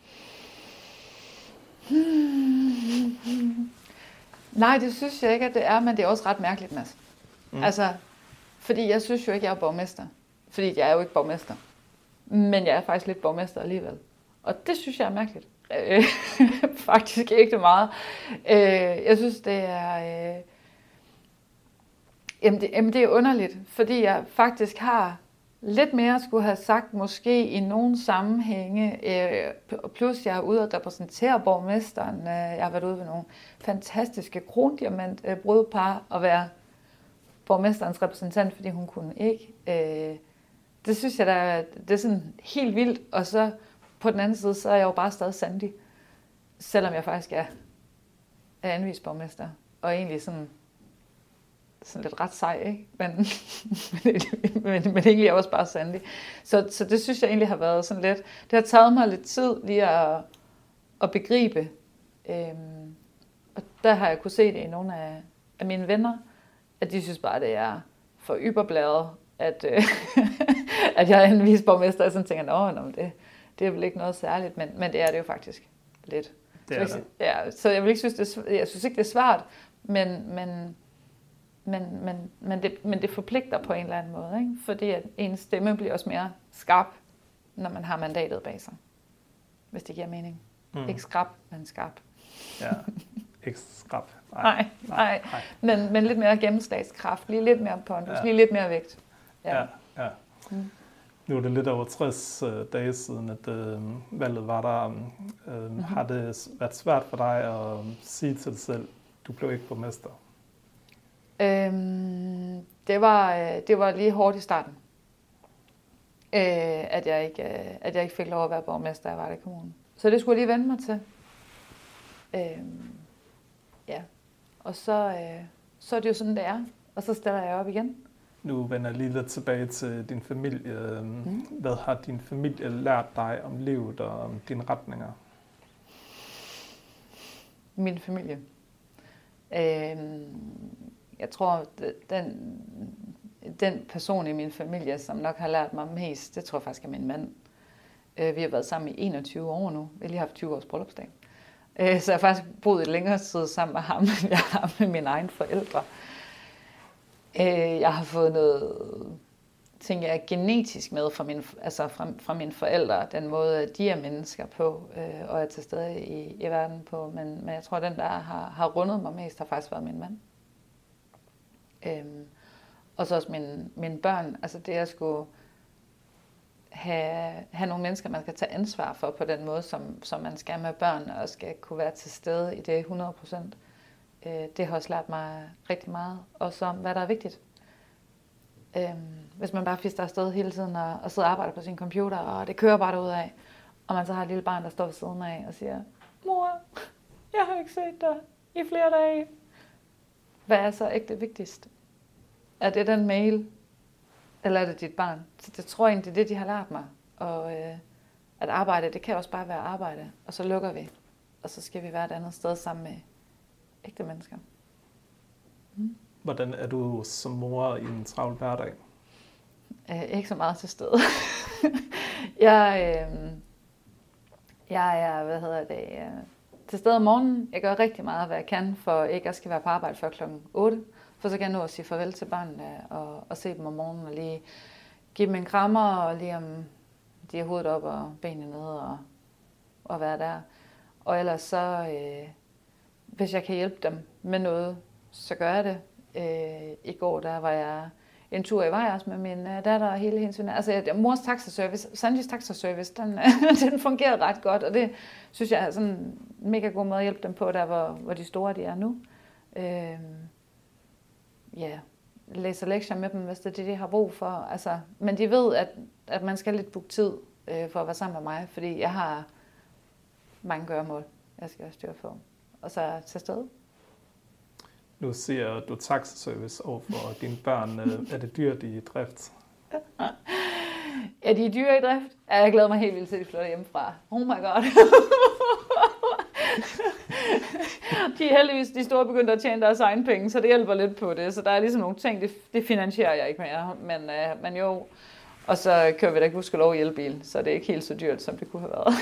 Hmm. Nej, det synes jeg ikke, at det er, men det er også ret mærkeligt, Mads. Mm. Altså, fordi jeg synes jo ikke, jeg er borgmester. Fordi jeg er jo ikke borgmester. Men jeg er faktisk lidt borgmester alligevel. Og det synes jeg er mærkeligt. Øh, faktisk ikke det meget. Øh, jeg synes, det er... Øh, jamen, det, jamen, det er underligt, fordi jeg faktisk har lidt mere skulle have sagt, måske i nogle sammenhænge. Øh, plus, jeg er ude og repræsentere borgmesteren. Øh, jeg har været ude ved nogle fantastiske krondiamant-brudepar og være borgmesterens repræsentant, fordi hun kunne ikke. Øh, det synes jeg, der, det er sådan helt vildt. Og så på den anden side, så er jeg jo bare stadig Sandy. Selvom jeg faktisk er, er anvist borgmester. Og egentlig sådan, sådan lidt ret sej, ikke? Men, men, men, men egentlig er jeg også bare Sandy. Så, så det synes jeg egentlig har været sådan lidt... Det har taget mig lidt tid lige at, at begribe. Øhm, og der har jeg kunne se det i nogle af, af mine venner, at de synes bare, det er for yberbladet, at, øh, at jeg er en viceborgmester, og sådan tænker, nå, det, det er vel ikke noget særligt, men, men det er det jo faktisk lidt. Det er så, det. Ja, så jeg vil ikke synes, det er, jeg synes ikke, det er svært, men, men, men, men, men, det, men det forpligter på en eller anden måde, ikke? Fordi at ens stemme bliver også mere skarp, når man har mandatet bag sig, hvis det giver mening. Mm. Ikke skrab, men skarp. Ja, ikke skrab. Nej, nej, nej. nej. Men, men lidt mere gennemslagskraft, lige lidt mere pondus, ja. Lige lidt mere vægt. Ja, ja. ja. Mm. Nu er det lidt over tres uh, dage siden, at uh, valget var der. Uh, mm-hmm. Har det været svært for dig at sige til dig selv, du blev ikke borgmester? Øhm, det, var, det var lige hårdt i starten, øh, at, jeg ikke, at jeg ikke fik lov at være borgmester i Varde Kommune. Så det skulle jeg lige vende mig til. Øhm, ja, og så, øh, så er det jo sådan, det er. Og så stiller jeg op igen. Nu vender jeg lige lidt tilbage til din familie. Mm. Hvad har din familie lært dig om livet og om dine retninger? Min familie. Øhm, jeg tror, den, den person i min familie, som nok har lært mig mest, det tror jeg faktisk er min mand. Øh, vi har været sammen i enogtyve år nu. Vi har lige haft tyve års bryllupsdag. Øh, så jeg har faktisk boet et længere tid sammen med ham, end jeg har med mine egne forældre. Jeg har fået noget, tænker jeg, genetisk med fra mine, altså fra, fra mine forældre, den måde, de er mennesker på, øh, og er til stede i, i verden på. Men, men jeg tror, den, der har, har rundet mig mest, har faktisk været min mand. Øhm, og så også mine, mine børn. Altså det at skulle have, have nogle mennesker, man skal tage ansvar for på den måde, som, som man skal med børn, og skal kunne være til stede i det hundrede procent. Det har også lært mig rigtig meget, også om, hvad der er vigtigt. Øhm, hvis man bare fister afsted hele tiden og, og sidder og arbejder på sin computer, og det kører bare derudad, og man så har et lille barn, der står ved siden af og siger, mor, jeg har ikke set dig i flere dage. Hvad er så ægte vigtigst? Er det den mail, eller er det dit barn? Så det tror jeg egentlig, det er det, de har lært mig. Og øh, at arbejde, det kan også bare være arbejde, og så lukker vi, og så skal vi være et andet sted sammen med ægte mennesker. Mm. Hvordan er du som mor i en travl hverdag? Øh, ikke så meget til stede. jeg, øh, jeg er, hvad hedder det, øh, til stede om morgenen. Jeg gør rigtig meget, hvad jeg kan, for ikke at skal være på arbejde før klokken otte. For så kan jeg nå at sige farvel til børnene og, og se dem om morgenen og lige give dem en krammer og lige om de har hovedet op og benene nede og, og være der. Og ellers så... Øh, Hvis jeg kan hjælpe dem med noget, så gør jeg det. Øh, I går der var jeg en tur i Vejers med min datter og hele hendes venner. Altså mors taxaservice, Sandys taxaservice, den, den fungerer ret godt, og det synes jeg er sådan en mega god måde at hjælpe dem på, der hvor, hvor de store de er nu. Øh, ja, læser lektier med dem, hvis det er det, de har brug for. Altså, men de ved, at, at man skal lidt booke tid øh, for at være sammen med mig, fordi jeg har mange gøremål, jeg skal også styre på. Og så til stede. Nu siger du taxaservice over for dine børn. Er det dyrt i drift? Ja, de er dyre i drift. Ja, jeg glæder mig helt vildt til, at de flytter hjemmefra. Oh my god. De er heldigvis de store begyndt at tjene deres egen penge, så det hjælper lidt på det. Så der er ligesom nogle ting, det, det finansierer jeg ikke mere. Men, øh, men jo, og så kører vi da gudskelov i elbil, så det er ikke helt så dyrt, som det kunne have været.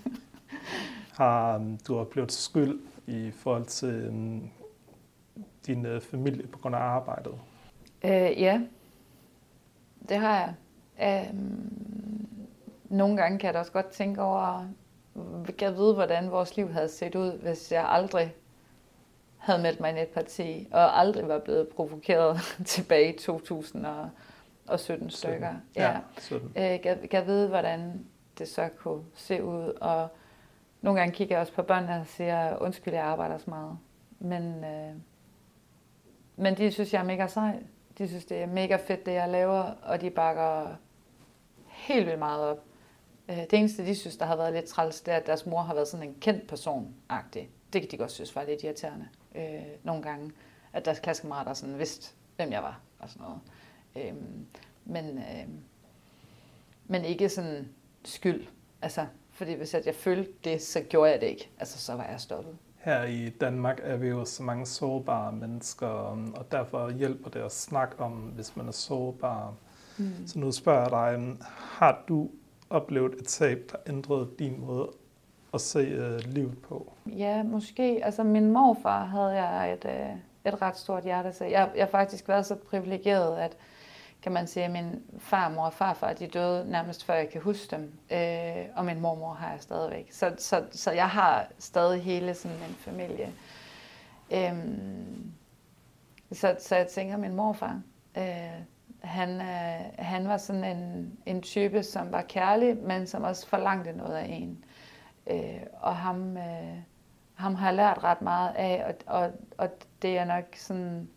Har du oplevet skyld i forhold til um, din uh, familie på grund af arbejdet? Øh, ja, det har jeg. Øhm, nogle gange kan jeg da også godt tænke over, jeg kan vide, hvordan vores liv havde set ud, hvis jeg aldrig havde meldt mig i et parti, og aldrig var blevet provokeret tilbage i to tusind og sytten stykker. Ja, ja sytten. Jeg kan, kan vide, hvordan det så kunne se ud, og nogle gange kigger jeg også på børnene og siger, undskyld, jeg arbejder så meget. Men, øh, men de synes, jeg er mega sej. De synes, det er mega fedt, det jeg laver, og de bakker helt vildt meget op. Det eneste, de synes, der har været lidt træls, det er, at deres mor har været sådan en kendt person-agtig. Det kan de godt synes var lidt irriterende øh, nogle gange, at deres klassekammerater sådan vidste, hvem jeg var og sådan noget. Øh, men, øh, men ikke sådan skyld. Altså, fordi hvis jeg følte det, så gjorde jeg det ikke. Altså, så var jeg stoppet. Her i Danmark er vi jo så mange sårbare mennesker, og derfor hjælper det at snakke om, hvis man er sårbar. Mm. Så nu spørger jeg dig, har du oplevet et tab, der ændrede din måde at se øh, livet på? Ja, måske. Altså, min morfar havde jeg et, øh, et ret stort hjerte til. Jeg, jeg har faktisk været så privilegeret, at kan man sige, at min farmor og farfar, de døde nærmest før jeg kan huske dem. Øh, og min mormor har jeg stadigvæk. Så, så, så jeg har stadig hele sådan en familie. Øhm, så, så jeg tænker, min morfar, øh, han, øh, han var sådan en, en type, som var kærlig, men som også forlangte noget af en. Øh, og ham, øh, ham har jeg lært ret meget af, og, og, og det er nok sådan...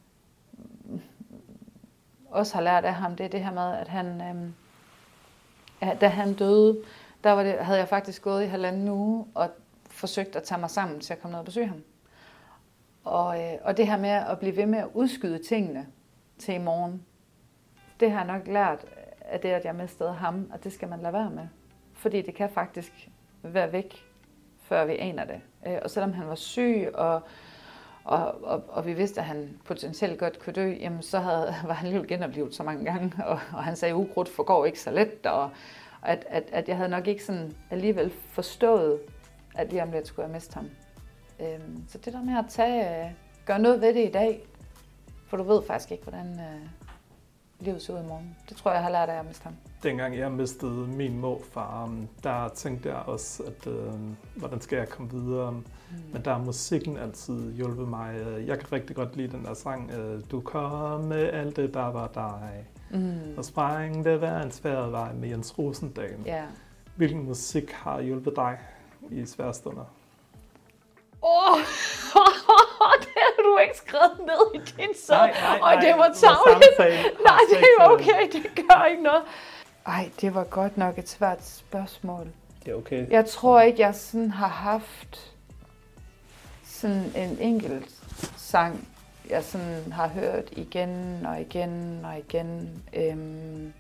også har lært af ham, det er det her med, at han, øhm, da han døde, der var det, havde jeg faktisk gået i halvanden uge og forsøgt at tage mig sammen til at komme ned og besøge ham. Og, øh, og det her med at blive ved med at udskyde tingene til i morgen, det har jeg nok lært af det, at jeg mistede ham, og det skal man lade være med. Fordi det kan faktisk være væk, før vi aner det. Øh, og selvom han var syg, og Og, og, og vi vidste, at han potentielt godt kunne dø, jamen så havde, var han alligevel genoplevet så mange gange, og, og han sagde, at ukrudt forgår ikke så let, og at, at, at jeg havde nok ikke sådan alligevel forstået, at lige om lidt skulle jeg miste ham. Øhm, så det der med at tage, øh, gøre noget ved det i dag, for du ved faktisk ikke, hvordan øh, livet ser ud i morgen. Det tror jeg, jeg har lært af at miste ham. Dengang jeg mistede min morfar, der tænkte jeg også, at øh, hvordan skal jeg komme videre? Mm. Men der har musikken altid hjulpet mig. Jeg kan rigtig godt lide den der sang, du kom med alt det, der var dig. Mm. Og sprængte hver en svær vej med Jens Rosendahl. Yeah. Hvilken musik har hjulpet dig i svære stunder? Åh, oh, det har du ikke skrevet ned i din sang. Nej, nej, nej. Og det var tavligt. Nej, det er okay, det gør ikke noget. Ej, det var godt nok et svært spørgsmål. Det er okay. Jeg tror ikke, jeg sådan har haft sådan en enkelt sang, jeg sådan har hørt igen og igen og igen. Øhm,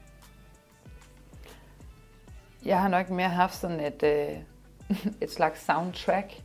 jeg har nok mere haft sådan et, øh, et slags soundtrack.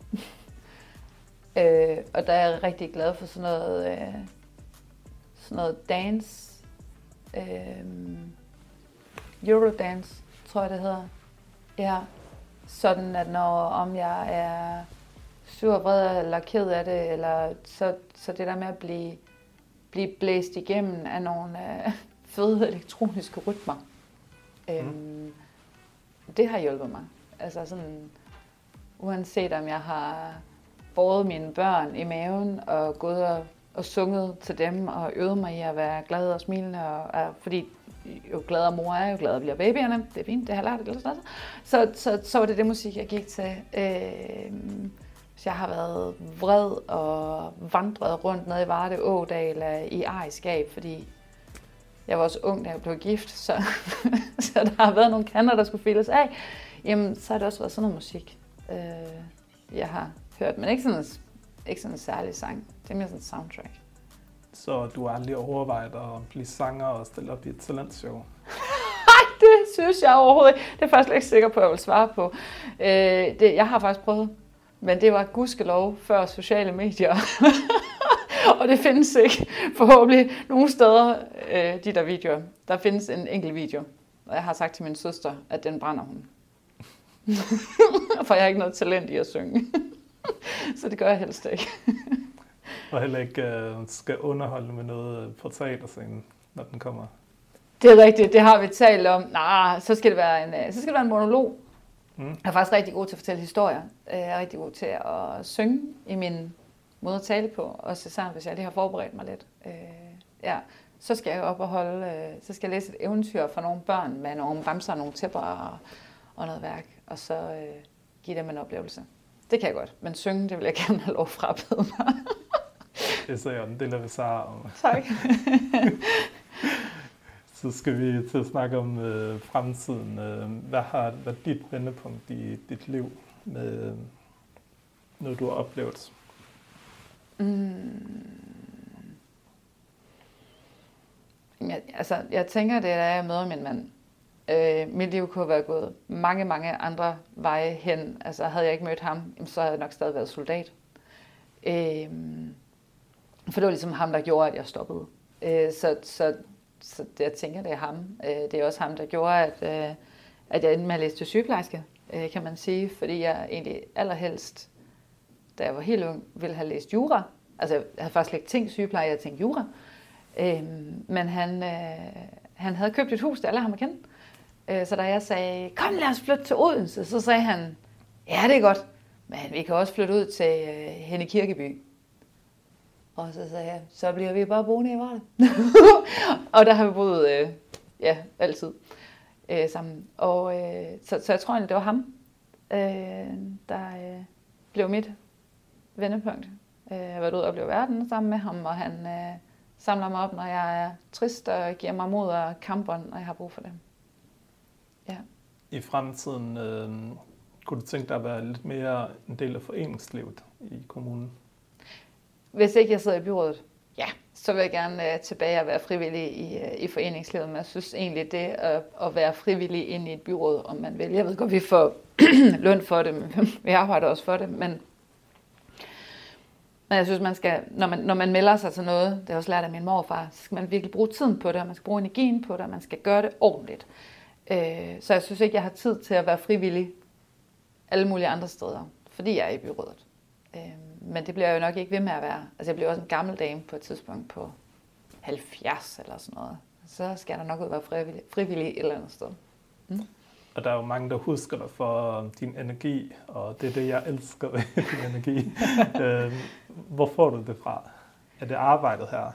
øh, og der er jeg rigtig glad for sådan noget, øh, sådan noget dance. Øh, Eurodance, tror jeg det hedder. Ja, sådan at når om jeg er sur, vred eller ked af det, eller så, så det der med at blive, blive blæst igennem af nogle øh, fede elektroniske rytmer, mm. øhm, det har hjulpet mig. Altså sådan, uanset om jeg har båret mine børn i maven og gået og, og sunget til dem og øvet mig i at være glad og smilende, og, og, fordi jo gladere mor er, jo gladere bliver babyerne. Det er fint, det har jeg lært eller sådan. Så, så, så var det det musik, jeg gik til. Øh, hvis jeg har været vred og vandret rundt nede i Varde Ådal i ejerskab, fordi jeg var også ung, da jeg blev gift, så, så der har været nogle kander, der skulle fældes af. Jamen, så har det også været sådan noget musik, øh, jeg har hørt. Men ikke sådan ikke sådan en særlig sang. Det er mere sådan en soundtrack. Så du har aldrig overvejet at blive sanger og stille op i et talentshow? Nej, det synes jeg overhovedet ikke. Det er jeg faktisk ikke sikker på, at jeg vil svare på. Øh, det, jeg har faktisk prøvet, men det var gudskelov før sociale medier. Og det findes ikke forhåbentlig nogen steder, øh, de der videoer. Der findes en enkelt video, og jeg har sagt til min søster, at den brænder hun. For jeg har ikke noget talent i at synge. Så det gør jeg helst ikke. Og heller ikke øh, skal underholde med noget på teaterscenen, når den kommer. Det er rigtigt, det har vi talt om. Nej, så skal det være en, så skal det være en monolog. Mm. Jeg er faktisk rigtig god til at fortælle historier. Jeg er rigtig god til at synge i min måde at tale på. Også især hvis jeg lige har forberedt mig lidt. Ja, så skal jeg op og holde, så skal jeg læse et eventyr for nogle børn med nogle bamser, nogle tæpper og, og noget værk. Og så øh, give dem en oplevelse. Det kan jeg godt, men synge, det vil jeg gerne have lov frabede mig. Det ser jeg, det lader vi så om. Tak. Så skal vi til at snakke om øh, fremtiden. Hvad har været dit vendepunkt i dit liv med noget, du har oplevet? Mm. Jeg, altså, jeg tænker, det er, da jeg møder min mand. Øh, mit liv kunne have været gået mange, mange andre veje hen. Altså, havde jeg ikke mødt ham, så havde jeg nok stadig været soldat. Øh, for det var ligesom ham, der gjorde, at jeg stoppede. Øh, så, så, så det, jeg tænker, det er ham. Øh, det er også ham, der gjorde, at, øh, at jeg endte med at læse til sygeplejerske, øh, kan man sige. Fordi jeg egentlig allerhelst, da jeg var helt ung, ville have læst jura. Altså, jeg havde faktisk ikke tænkt sygepleje, jeg tænkte jura. Øh, men han, øh, han havde købt et hus, der alle ham at kende. Øh, så da jeg sagde, kom lad os flytte til Odense, så sagde han, ja det er godt, men vi kan også flytte ud til øh, Henne Kirkeby. Og så sagde jeg, så bliver vi bare boende i Varde. Og der har vi boet, øh, ja, altid øh, sammen. Og øh, så, så jeg tror egentlig, det var ham, øh, der øh, blev mit vendepunkt. Øh, jeg har været ude og opleve verden sammen med ham, og han øh, samler mig op, når jeg er trist, og giver mig mod og kampånd, når jeg har brug for det. Ja. I fremtiden øh, kunne du tænke dig at være lidt mere en del af foreningslivet i kommunen? Hvis ikke jeg sidder i byrådet, ja, så vil jeg gerne uh, tilbage og være frivillig i, uh, i foreningslivet. Men jeg synes egentlig, det at, at være frivillig inde i et byråd, om man vil. Jeg ved godt, vi får løn for det, men vi arbejder også for det. Men, men jeg synes, man skal, når man, når man melder sig til noget, det er også lært af min morfar, så skal man virkelig bruge tiden på det, og man skal bruge energien på det, og man skal gøre det ordentligt. Uh, så jeg synes ikke, jeg har tid til at være frivillig alle mulige andre steder, fordi jeg er i byrådet. Uh, Men det bliver jeg jo nok ikke ved med at være. Altså jeg bliver også en gammel dame på et tidspunkt på halvfjerds eller sådan noget. Så skal der nok ud være frivillig, frivillig et eller andet sted. Mm. Og der er jo mange, der husker dig for din energi, og det er det, jeg elsker ved din energi. øh, hvor får du det fra? Er det arbejdet her?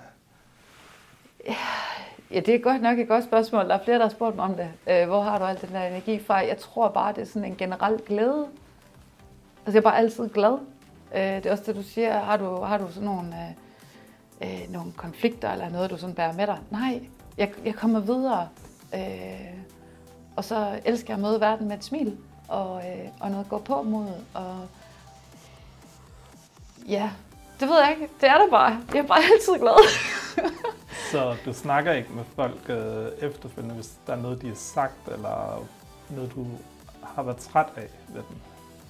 Ja, det er godt nok et godt spørgsmål. Der er flere, der har spurgt mig om det. Øh, hvor har du al den der energi fra? Jeg tror bare, det er sådan en generel glæde. Altså jeg er bare altid glad. Det er også det, du siger. Har du, har du sådan nogle, øh, nogle konflikter eller noget, du sådan bærer med dig? Nej, jeg, jeg kommer videre. Øh, og så elsker jeg at møde verden med et smil og, øh, og noget at gå på mod. Og ja, det ved jeg ikke. Det er det bare. Jeg er bare altid glad. Så du snakker ikke med folk øh, efterfølgende, hvis der er noget, de har sagt, eller noget, du har været træt af ved dem?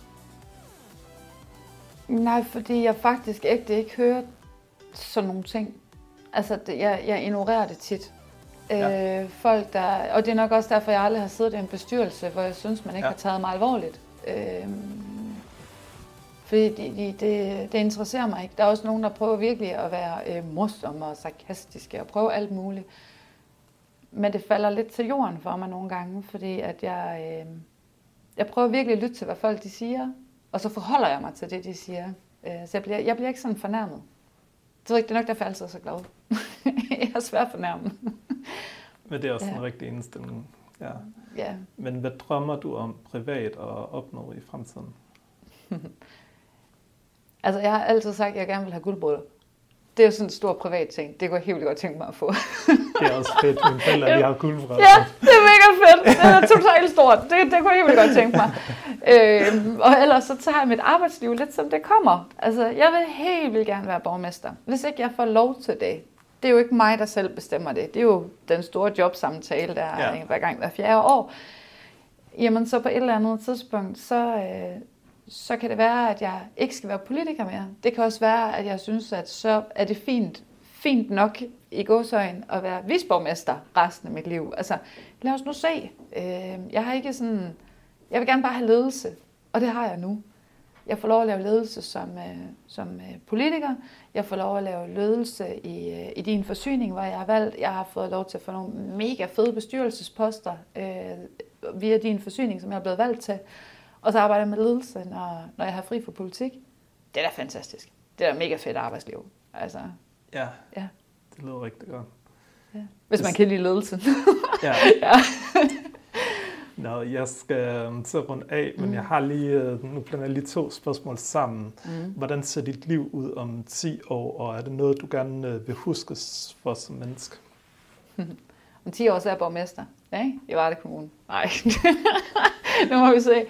Nej, fordi jeg faktisk ægte ikke hører sådan nogle ting. Altså, det, jeg, jeg ignorerer det tit. Ja. Øh, folk, der, og det er nok også derfor, jeg aldrig har siddet i en bestyrelse, hvor jeg synes, man ikke ja. har taget mig alvorligt. Øh, fordi det, det, det, det interesserer mig ikke. Der er også nogen, der prøver virkelig at være øh, morsomme og sarkastiske og prøve alt muligt. Men det falder lidt til jorden for mig nogle gange, fordi at jeg, øh, jeg prøver virkelig at lytte til, hvad folk de siger. Og så forholder jeg mig til det, de siger. Så jeg bliver, jeg bliver ikke sådan fornærmet. Det er ikke, det er nok derfor, jeg altid er så glad. Jeg er svært fornærmet. Men det er også ja. en rigtig indstilling. Ja. Ja. Men hvad drømmer du om privat at opnå i fremtiden? Altså, jeg har altid sagt, at jeg gerne vil have guldbryllup. Det er jo sådan en stor privat ting. Det kunne jeg helt vildt godt tænke mig at få. Det er også fedt, mine forældre, de har guldbryllup. Ja, det er mega fedt. Det er totalt stort. Det, det kunne jeg helt vildt godt tænke mig. øhm, og ellers så tager jeg mit arbejdsliv lidt som det kommer. Altså, jeg vil helt vildt gerne være borgmester. Hvis ikke jeg får lov til det, det er jo ikke mig, der selv bestemmer det. Det er jo den store jobsamtale, der er ja. hver gang hver fjerde år. Jamen, så på et eller andet tidspunkt, så, øh, så kan det være, at jeg ikke skal være politiker mere. Det kan også være, at jeg synes, at så er det fint, fint nok i gåseøjne at være viceborgmester resten af mit liv. Altså, lad os nu se. Øh, jeg har ikke sådan... Jeg vil gerne bare have ledelse, og det har jeg nu. Jeg får lov at lave ledelse som, øh, som øh, politiker. Jeg får lov at lave ledelse i, øh, i din forsyning, hvor jeg har valgt. Jeg har fået lov til at få nogle mega fede bestyrelsesposter øh, via din forsyning, som jeg er blevet valgt til. Og så arbejder jeg med ledelse, når, når jeg har fri for politik. Det er da fantastisk. Det er da mega fedt arbejdsliv. Altså, ja, ja, det lyder rigtig godt. Ja. Hvis man kan lide ledelse. ja. ja. Nå, jeg skal så rundt af, men mm. jeg har lige, nu blander jeg lige to spørgsmål sammen. Mm. Hvordan ser dit liv ud om ti år, og er det noget, du gerne vil huskes for som menneske? Om ti år så er jeg borgmester, ikke? I Varde Kommune. Nej, nu må vi se.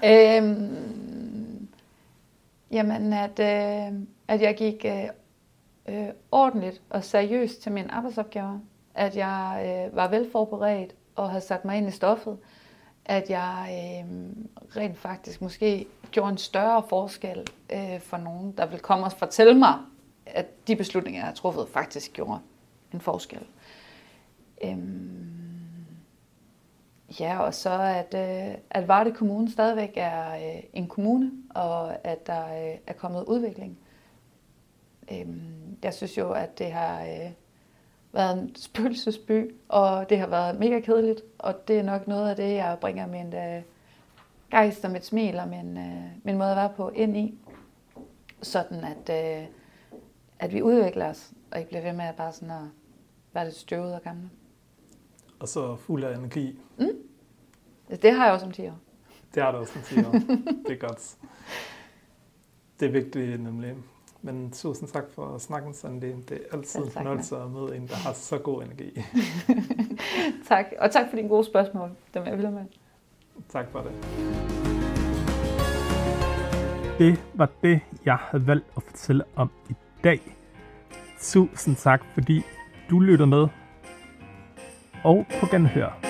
Øhm, jamen, at, øh, at jeg gik øh, ordentligt og seriøst til mine arbejdsopgaver. At jeg øh, var velforberedt og havde sat mig ind i stoffet. At jeg øh, rent faktisk måske gjorde en større forskel øh, for nogen, der vil komme og fortælle mig, at de beslutninger, jeg har truffet, faktisk gjorde en forskel. Øhm, ja, og så at, øh, at Varde Kommune stadigvæk er øh, en kommune, og at der øh, er kommet udvikling. Øhm, jeg synes jo, at det har... Øh, været en spøgelsesby, og det har været mega kedeligt, og det er nok noget af det, jeg bringer min øh, gejst og mit smil og min, øh, min måde at være på ind i. Sådan at, øh, at vi udvikler os, og ikke bliver ved med at bare sådan at være lidt støvet og gamle. Og så fuld af energi. Mm. Det har jeg også om ti år. Det har du også om ti år. Det er godt. Det er vigtigt nemlig. Men tusind tak for snakken, Sandy. Det er altid en fornøjelse at møde en, der har så god energi. Tak, og tak for dine gode spørgsmål. Dem er jeg vildt med. Tak for det. Det var det, jeg havde valgt at fortælle om i dag. Tusind tak, fordi du lyttede med. Og på genhør.